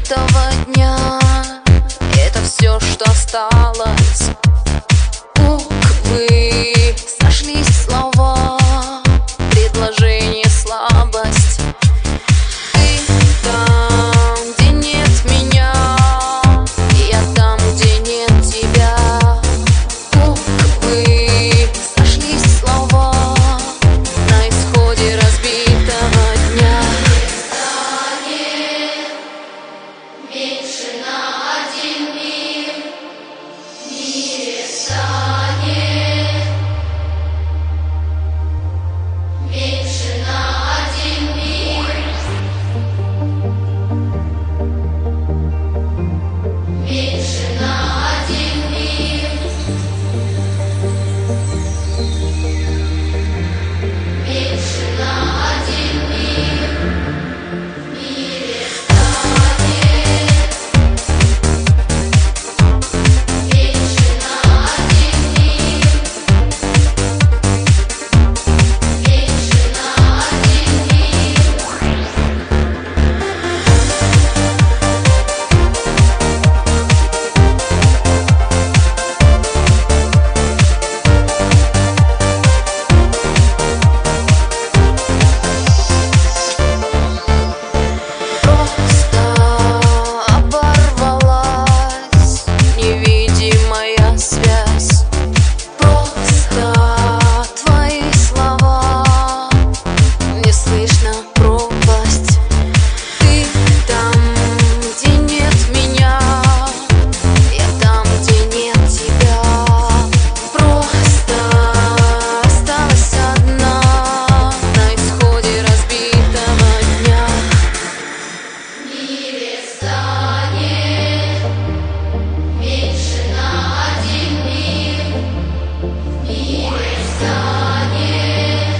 разбитого дня. Это все, что осталось. Буквы сошлись слова, предложение слабость. Ты там, где нет меня, и я там, где нет тебя. Буквы сошлись слова на исходе разбитого дня. Меньше на один мир в мире станет. Меньше на один мир. Меньше на один мир. Меньше на один мир в мире станет. Меньше на один мир. Меньше на один мир. Просто оборвалась невидимая связь. Просто твои слова, не слышно пропасть. Ты там, где нет меня, я там, где нет тебя. Просто осталась одна на исходе разбитого дня. В мире станет меньше на один мир. В мире станет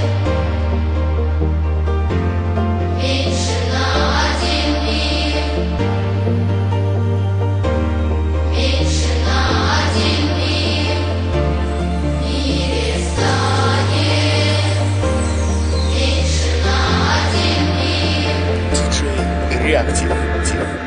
меньше на один мир. Меньше на один мир. В мире станет меньше на один мир. Диджей Реактив.